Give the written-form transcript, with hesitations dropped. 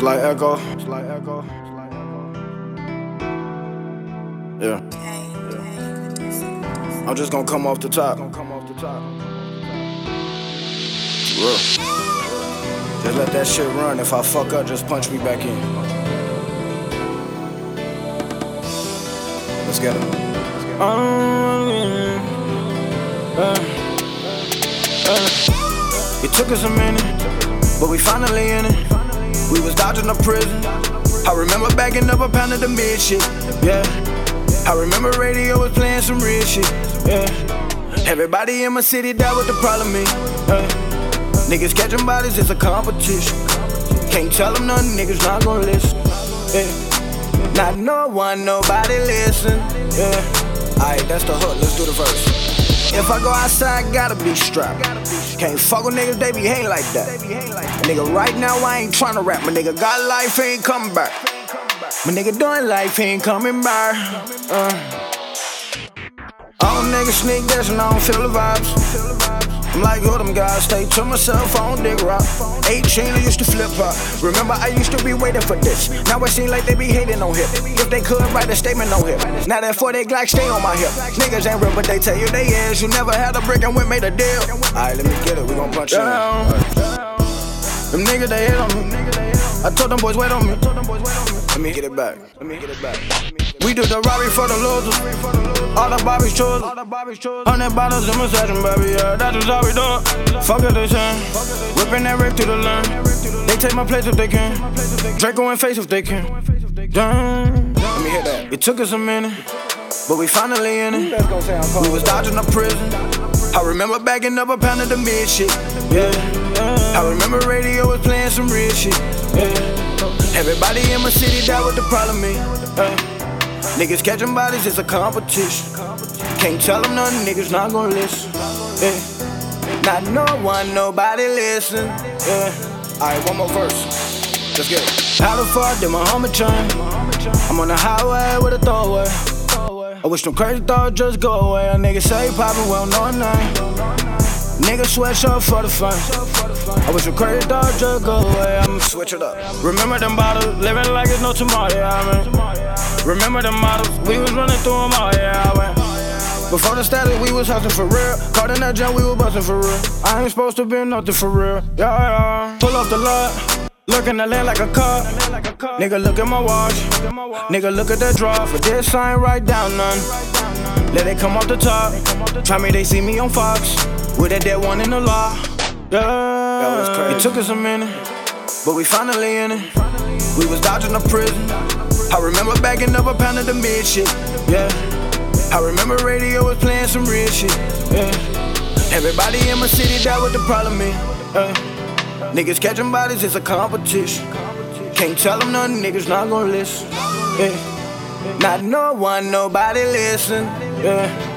like echo. Yeah. I'm just gonna come off the top. Real. Just let that shit run. If I fuck up, just punch me back in. Let's get it. It took us a minute, but we finally in it. We was dodging the prison. I remember backing up a pound of the mid shit. Yeah. I remember radio was playing some real shit. Yeah. Everybody in my city died with the problem is. Niggas catching bodies, it's a competition. Can't tell them nothing, niggas not gon' listen. Yeah. Not no one, nobody listen. Yeah. Alright, that's the hook, let's do the verse. If I go outside, gotta be strapped. Can't fuck with niggas, they be hating like that. Nigga, right now I ain't tryna rap. My nigga got life, he ain't coming back. My nigga doing life, he ain't coming back. All them niggas sneak this and I don't feel the vibes. I'm like, who them guys? Stay to myself, I don't dig rock. 18, I used to flip hop. Remember, I used to be waiting for this. Now it seem like they be hating on hip. If they could write a statement on hip. Now that 40 Glock stay on my hip. Niggas ain't real, but they tell you they is. You never had a brick and we made a deal. Alright, let me get it, we gon' punch down. Them niggas, they hit on me. I told them boys, wait on me. Let me get it back. We do the robbery for the losers. All the Bobby's chosen. 100 bottles in my session, baby, yeah, that's just how we do it. Fuck it, they saying. Whipping that rape to the land. They take my place if they can. Draco in face if they can. Damn. Let me hear that. It took us a minute, but we finally in it. We was dodging the prison. I remember backing up a pound of the mid shit. Yeah. I remember radio was playing some real shit. Yeah. Everybody in my city died with the problem is. Niggas catching bodies, it's a competition. Can't tell them nothing, niggas not gon' listen. Yeah. Not no one, nobody listen. Yeah. Alright, one more verse. Let's get it. How the fuck did my homie chain? I'm on the highway with a throwaway. I wish them crazy thoughts just go away. A nigga say poppin', well, no name. Nigga switch up for the fun. I wish them crazy thoughts just go away. I'ma switch it up. Remember them bottles, living like it's no tomorrow, yeah, I mean. Remember them models, we was running through them all, yeah, I went. Before the status, we was hustling for real. Caught in that jump, we was bustin' for real. I ain't supposed to be nothing for real, yeah. Pull off the lot, looking at land like a car. Nigga, look at my watch. Nigga, look at that draw. For this, I ain't write down none. Let it come off the top. Try me, they see me on Fox. With that dead one in the law. Yeah. It took us a minute, but we finally in it. We was dodging the prison. I remember backing up a pound of the mid shit. Yeah. I remember radio was playing some real shit. Yeah. Everybody in my city died with the problem is. Niggas catching bodies, it's a competition. Can't tell them nothing, niggas not gon' listen. Yeah. Not no one, nobody listen. Yeah.